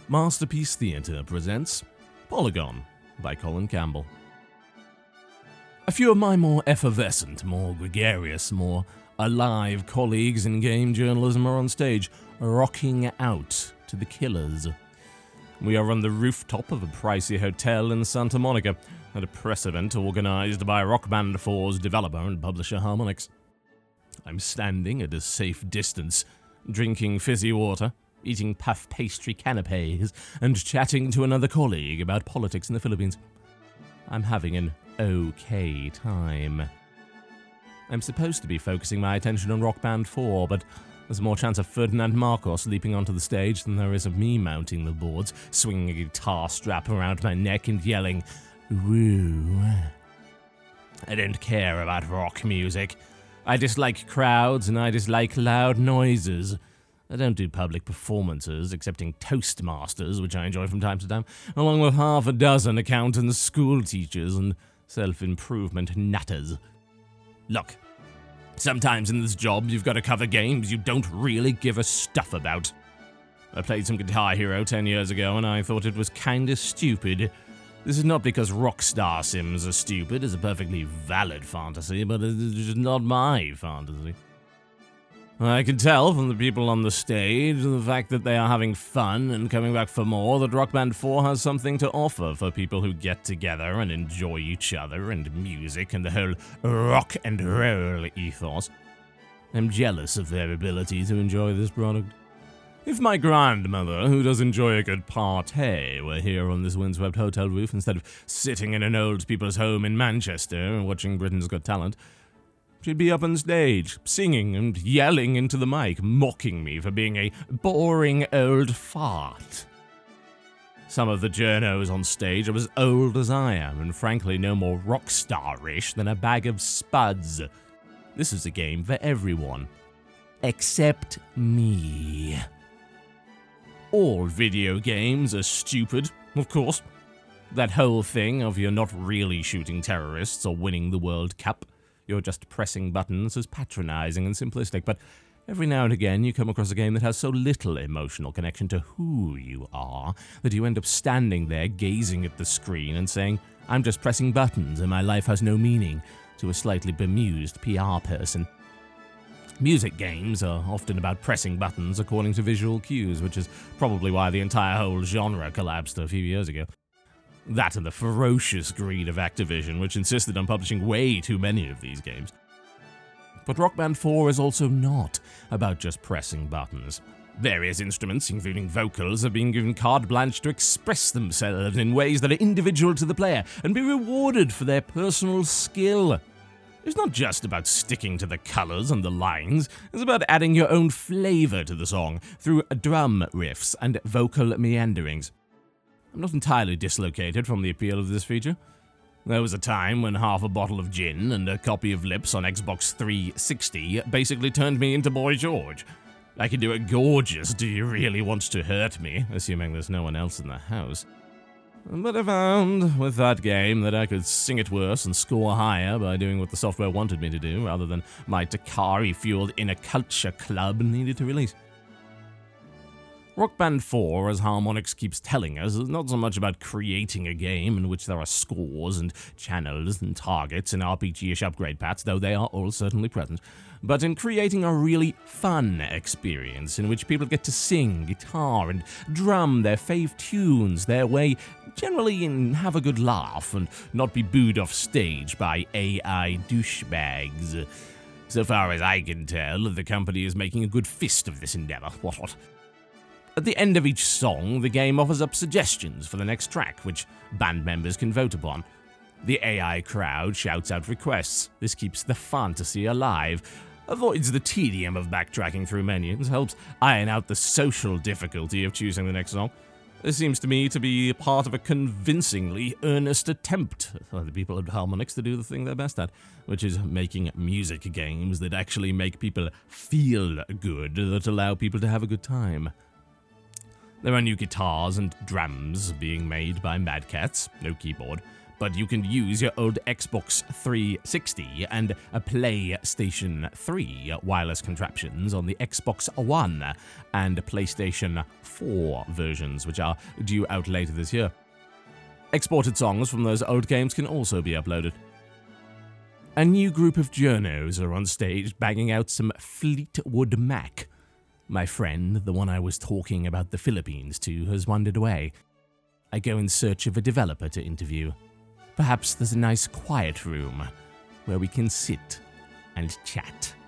Masterpiece Theatre presents Polygon by Colin Campbell. A few of my more effervescent, more gregarious, more alive colleagues in game journalism are on stage, rocking out to The Killers. We are on the rooftop of a pricey hotel in Santa Monica at a press event organized by Rock Band 4's developer and publisher Harmonix. I'm standing at a safe distance, drinking fizzy water, eating puff pastry canapés, and chatting to another colleague about politics in the Philippines. I'm having an okay time. I'm supposed to be focusing my attention on Rock Band 4, but there's more chance of Ferdinand Marcos leaping onto the stage than there is of me mounting the boards, swinging a guitar strap around my neck and yelling, "Woo." I don't care about rock music. I dislike crowds and I dislike loud noises. I don't do public performances, excepting Toastmasters, which I enjoy from time to time, along with half a dozen accountants, school teachers, and self-improvement nutters. Look, sometimes in this job you've got to cover games you don't really give a stuff about. I played some Guitar Hero 10 years ago and I thought it was kinda stupid. This is not because Rockstar Sims are stupid, it's a perfectly valid fantasy, but it's just not my fantasy. I can tell from the people on the stage and the fact that they are having fun and coming back for more that Rock Band 4 has something to offer for people who get together and enjoy each other and music and the whole rock and roll ethos. I'm jealous of their ability to enjoy this product. If my grandmother, who does enjoy a good party, were here on this windswept hotel roof instead of sitting in an old people's home in Manchester and watching Britain's Got Talent, she'd be up on stage, singing and yelling into the mic, mocking me for being a boring old fart. Some of the journos on stage are as old as I am, and frankly no more rock star-ish than a bag of spuds. This is a game for everyone. Except me. All video games are stupid, of course. That whole thing of you're not really shooting terrorists or winning the World Cup. You're just pressing buttons is patronizing and simplistic, but every now and again you come across a game that has so little emotional connection to who you are that you end up standing there gazing at the screen and saying, "I'm just pressing buttons and my life has no meaning," to a slightly bemused PR person. Music games are often about pressing buttons according to visual cues, which is probably why the entire whole genre collapsed a few years ago. That and the ferocious greed of Activision, which insisted on publishing way too many of these games. But Rock Band 4 is also not about just pressing buttons. Various instruments, including vocals, have been given carte blanche to express themselves in ways that are individual to the player and be rewarded for their personal skill. It's not just about sticking to the colors and the lines, it's about adding your own flavor to the song through drum riffs and vocal meanderings. I'm not entirely dislocated from the appeal of this feature. There was a time when half a bottle of gin and a copy of Lips on Xbox 360 basically turned me into Boy George. I can do it gorgeous, do you really want to hurt me, assuming there's no one else in the house. But I found, with that game, that I could sing it worse and score higher by doing what the software wanted me to do, rather than my Takari-fueled inner culture club needed to release. Rock Band 4, as Harmonix keeps telling us, is not so much about creating a game in which there are scores and channels and targets and RPG-ish upgrade paths, though they are all certainly present, but in creating a really fun experience in which people get to sing guitar and drum their fave tunes their way, generally and have a good laugh and not be booed off stage by AI douchebags. So far as I can tell, the company is making a good fist of this endeavor. What? At the end of each song, the game offers up suggestions for the next track, which band members can vote upon. The AI crowd shouts out requests. This keeps the fantasy alive, avoids the tedium of backtracking through menus, helps iron out the social difficulty of choosing the next song. This seems to me to be part of a convincingly earnest attempt by the people at Harmonix to do the thing they're best at, which is making music games that actually make people feel good, that allow people to have a good time. There are new guitars and drums being made by Mad Catz, no keyboard, but you can use your old Xbox 360 and a PlayStation 3 wireless contraptions on the Xbox One and PlayStation 4 versions, which are due out later this year. Exported songs from those old games can also be uploaded. A new group of journos are on stage banging out some Fleetwood Mac. My friend, the one I was talking about the Philippines to, has wandered away. I go in search of a developer to interview. Perhaps there's a nice quiet room where we can sit and chat.